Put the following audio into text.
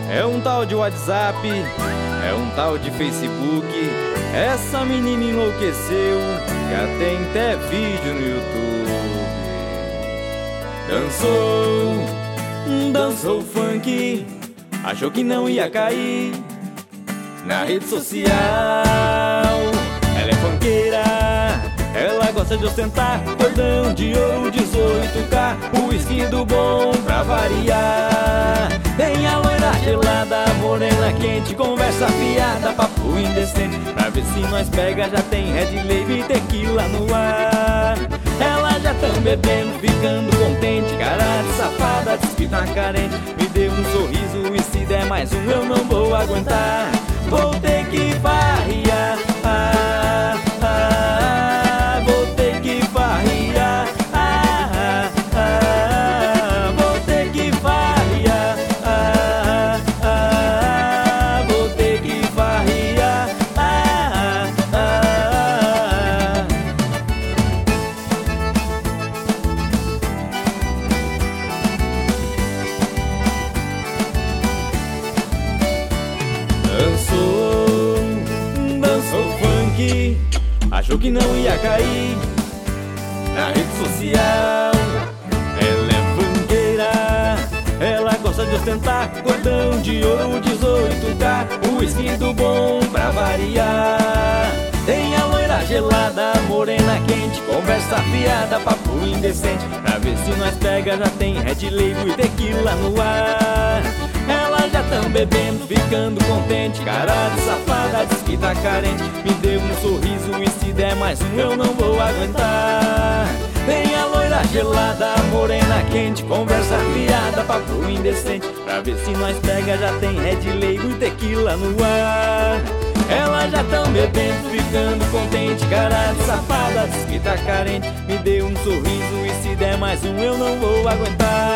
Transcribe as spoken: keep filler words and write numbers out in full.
É um tal de WhatsApp, é um tal de Facebook. Essa menina enlouqueceu, já tem até vídeo no YouTube. Dançou, dançou funk, achou que não ia cair na rede social. Ela é funkeira, ela gosta de ostentar cordão de ouro, dezoito K, uísque do bom pra variar. Tem a loira gelada, morena quente, conversa fiada, papo indecente, pra ver se nós pega, já tem Red Label e tequila no ar. Ela já tão bebendo, ficando contente, cara de safada, diz que tá carente. Me deu um sorriso e se der mais um eu não vou aguentar. Vou ter que farriar, ah, ah, vou ter que farriar, ah, ah, vou ter que farriar, ah, ah, vou ter que farriar, ah, ah. Dançou, dançou funk, achou que não ia cair na rede social. Ela é funkeira, ela gosta de ostentar cordão de ouro, dezoito K, uísque do bom pra variar. Tem a loira gelada, morena quente, conversa fiada, papo indecente, pra ver se nós pega, já tem Red Label e tequila no ar. Ela já tão bebendo, ficando contente, cara de safada, diz que tá carente. Me deu um sorriso e se der mais um eu não vou aguentar. Tem a loira gelada, morena quente, conversa fiada, papo indecente, pra ver se nós pega, já tem Red Label e tequila no ar. Ela já tão bebendo, ficando contente, cara de safada, diz que tá carente. Me deu um sorriso e se der mais um eu não vou aguentar.